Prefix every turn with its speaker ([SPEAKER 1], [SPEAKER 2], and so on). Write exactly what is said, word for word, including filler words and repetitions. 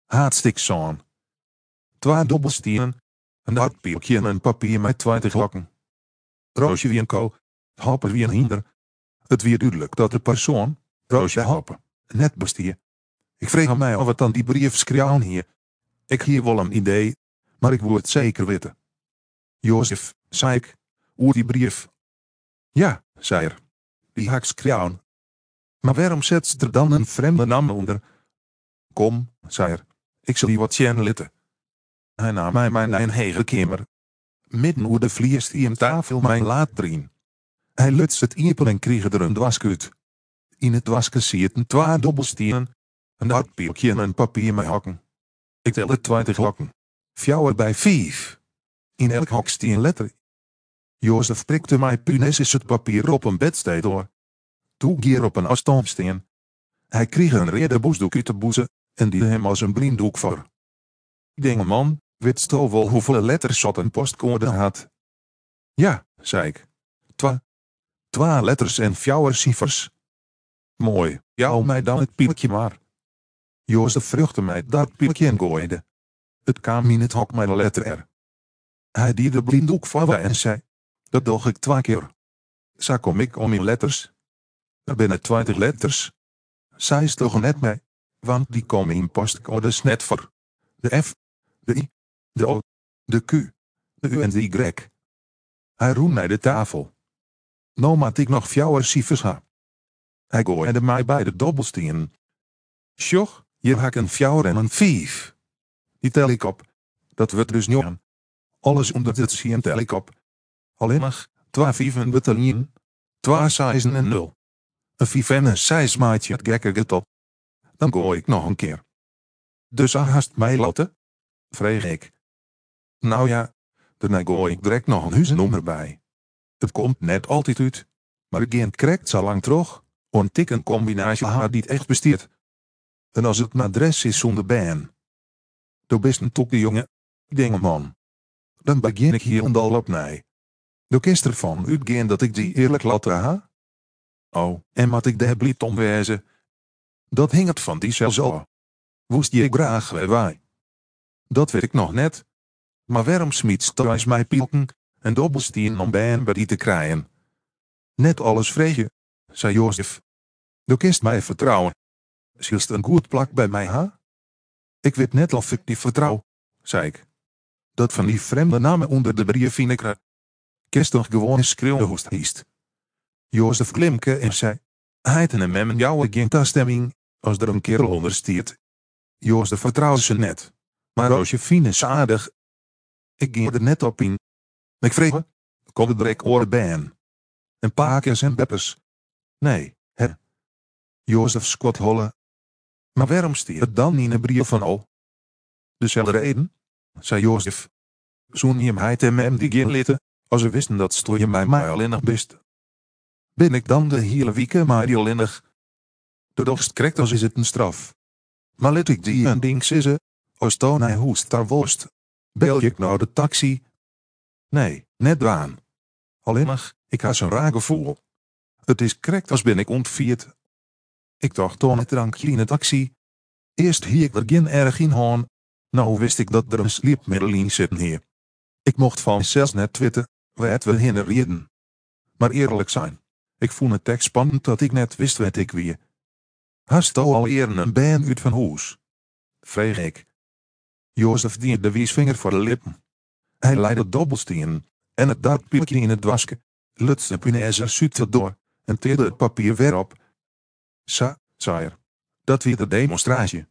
[SPEAKER 1] Hartstik zo'n. Twee dobbelstenen, een hartpieltje en een papier met twintig hakken. Roosje wie een ko, Hopper wie een hinder. Het wie duidelijk dat de persoon, Roosje Hopper, net bestie. Ik vreeg mij of het dan die brief schreeuwen hier. Ik hier wel een idee, maar ik wil het zeker weten. Jozef, zei ik, oer die brief. Ja, zei er. Die hak schreeuwen. Maar waarom zet ze er dan een vreemde naam onder? Kom, zei er, ik zal die wat zien litten. Hij nam mij mijn een hege kamer. Midden oer de vliers die een tafel mijn laat drien. Hij lutste het iepel en kreeg er een dwaskut. In het dwaske zitten twee dobbelstenen, een hartpieltje en een papier met hakken. Ik telde twintig hakken. Fjouwer bij vijf. In elk hok stie een letter. Jozef prikte mij punes het papier op een bedstee door. Toen gier op een afstand steen. Hij kreeg een rede boesdoek uit de boeze en die hem als een blinddoek voor. Dinge man, wist toch wel hoeveel letters zat een postcode had? Ja, zei ik. Twa. Twa letters en fjouwer cijfers. Mooi, jou mij dan het pieltje maar. Jozef vruchtte mij dat pieltje en gooide. Het kwam in het hok met de letter R. Hij die de blinddoek voor en zei, dat doe ik twee keer. Zo kom ik om in letters. Er binnen twintig letters. Zij is toch net mee, want die komen in postcodes net voor. De F, de I, de O, de Q, de U en de Y. Hij roemde naar de tafel. Nou maat ik nog fjouwer cijfers ha. Hij gooide mij bij de dobbelstenen. Sjoch, je hak een fjouwer en een vijf. Die tel ik op. Dat wordt dus niet aan. Alles onder het zien tel ik op. Alleen nog, twee vijven betalien, twee zesden en nul. Een vijf en een zes maatje het gekke getal. Dan gooi ik nog een keer. Dus haast mij laten? Vreeg ik. Nou ja, daarna gooi ik direct nog een huisnummer bij. Het komt net altijd uit. Maar ik geen krijgt zo lang terug. Een tik een combinatie haar die het echt besteedt. En als het een adres is zonder baan. Doe best een toek de jongen, dinge man. Dan begin ik hier en al op nee. Doe kist ervan uitgaan dat ik die eerlijk laat ha? Oh, en wat ik daar blieft omwezen. Dat hing het van die zelfs al. Woest je graag wij. Dat weet ik nog net. Maar waarom smiet thuis mij pielken en dobbelstien om bij bij die te krijgen? Net alles vreeg zei Jozef. Doe kist mij vertrouwen. Zielst een goed plak bij mij ha? Ik weet net of ik die vertrouw, zei ik. Dat van die vreemde namen onder de brief vind ik er. Kist toch gewoon schreeuwen hoe het hiest. Jozef klimke en zei, heiten en memmen jouwe geen toestemming, als er een kerel onder stiert. Jozef vertrouwde ze net. Maar Roosje fien is aardig. Ik ging er net op in. Ik vreeg me, kom het drek oren bij en paakjes en beppers. Nee, hè. Jozef squat holle. Maar waarom stiert het dan in een brief van al? Dezelfde reden, zei Jozef. Zo'n je heit en mem die geen litten, als ze wisten dat stoor je mij maar alleenig best. Ben ik dan de hele week maar die alleenig? De dogst krijgt als is het een straf. Maar let ik die een ding sissen, als toon hij hoest daar worst. Bel ik nou de taxi? Nee, net waan. Alleenig, ik had zo'n raar gevoel. Het is correct als ben ik ontvierd. Ik dacht toon het drankje in de taxi. Eerst hier ik er geen erg in hoorn. Nou wist ik dat er een sleepmiddel in zitten hier. Ik mocht van zelfs net twitten, waar het we hinnen rieden. Maar eerlijk zijn, ik vond het echt spannend dat ik net wist wat ik wie. Hast u al eer een baan uit van huis? Vreeg ik. Jozef diende de wijsvinger voor de lippen. Hij leidde dobbelstenen en het dartpieltje in het wasken, lutste punaise zuid door en teerde het papier weer op. Sa, zei er. Dat weer de demonstratie.